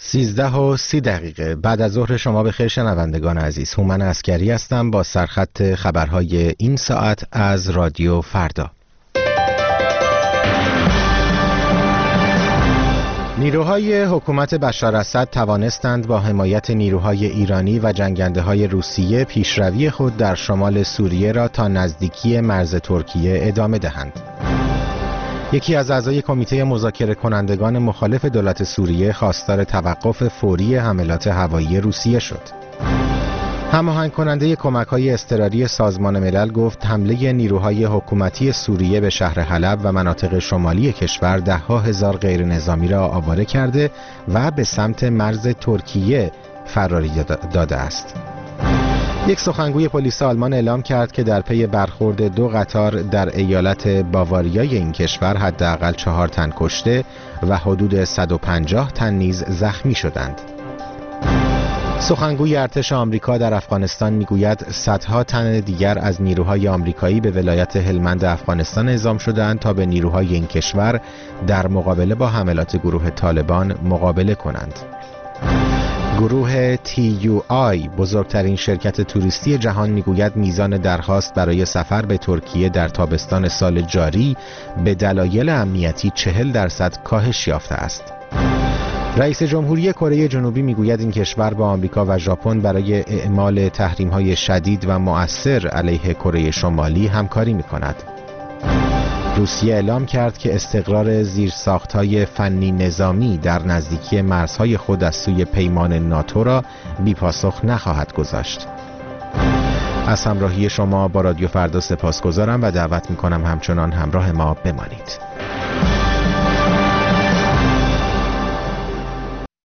13:30 بعد از ظهر شما بخیر شنوندگان عزیز. هومن عسکری هستم با سرخط خبرهای این ساعت از رادیو فردا. نیروهای حکومت بشار اسد توانستند با حمایت نیروهای ایرانی و جنگنده‌های روسیه پیشروی خود در شمال سوریه را تا نزدیکی مرز ترکیه ادامه دهند. یکی از اعضای کمیته مذاکره کنندگان مخالف دولت سوریه خواستار توقف فوری حملات هوایی روسیه شد. هماهنگ کننده کمک‌های اضطراری سازمان ملل گفت حمله نیروهای حکومتی سوریه به شهر حلب و مناطق شمالی کشور ده‌ها هزار غیرنظامی را آواره کرده و به سمت مرز ترکیه فراری داده است. یک سخنگوی پلیس آلمان اعلام کرد که در پی برخورد 2 قطار در ایالت باواریای این کشور حداقل 4 تن کشته و حدود 150 تن نیز زخمی شدند. سخنگوی ارتش آمریکا در افغانستان میگوید صدها تن دیگر از نیروهای آمریکایی به ولایت هلمند افغانستان اعزام شدند تا به نیروهای این کشور در مقابله با حملات گروه طالبان مقابله کنند. گروه TUI بزرگترین شرکت توریستی جهان میگوید میزان درخواست برای سفر به ترکیه در تابستان سال جاری به دلایل امنیتی 40% کاهش یافته است. رئیس جمهوری کره جنوبی میگوید این کشور با آمریکا و ژاپن برای اعمال تحریم‌های شدید و مؤثر علیه کره شمالی همکاری می‌کند. روسیه اعلام کرد که استقرار زیرساخت‌های فنی نظامی در نزدیکی مرزهای خود از سوی پیمان ناتو را بی‌پاسخ نخواهد گذاشت. از همراهی شما با رادیو فردا سپاسگزارم و دعوت می‌کنم همچنان همراه ما بمانید.